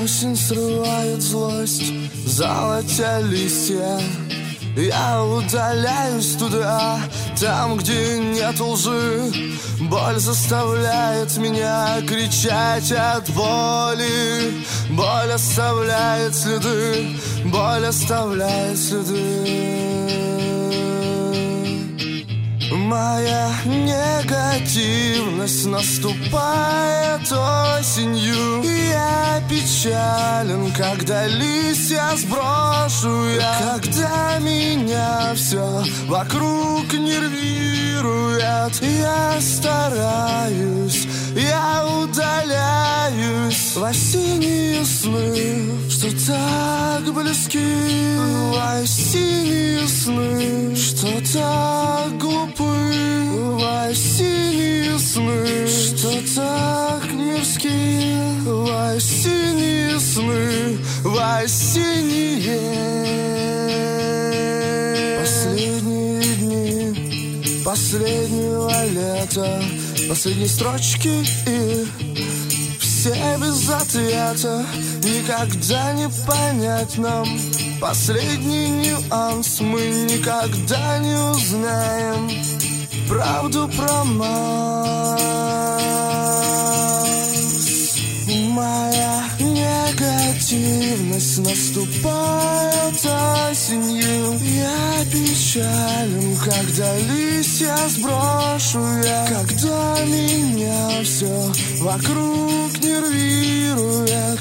Осень срывает злость, золотя листья. Я удаляюсь туда, там, где нет лжи. Боль заставляет меня кричать от боли. Боль оставляет следы, боль оставляет следы. Моя негативность наступает осенью. Я печален, когда листья сброшу я. Когда меня все вокруг нервирует, я стараюсь, я удаляюсь в осенние сны, что так близки. В осенние сны, что так глупы. В осенние сны, что так мирски. В осенние сны, в осенние. Последние дни последнего лета, последние строчки и все без ответа. Никогда не понять нам последний нюанс. Мы никогда не узнаем правду про Марс. Моя негативность наступает осенью. Я печален, когда листья сброшу я. Когда меня все вокруг нервирует,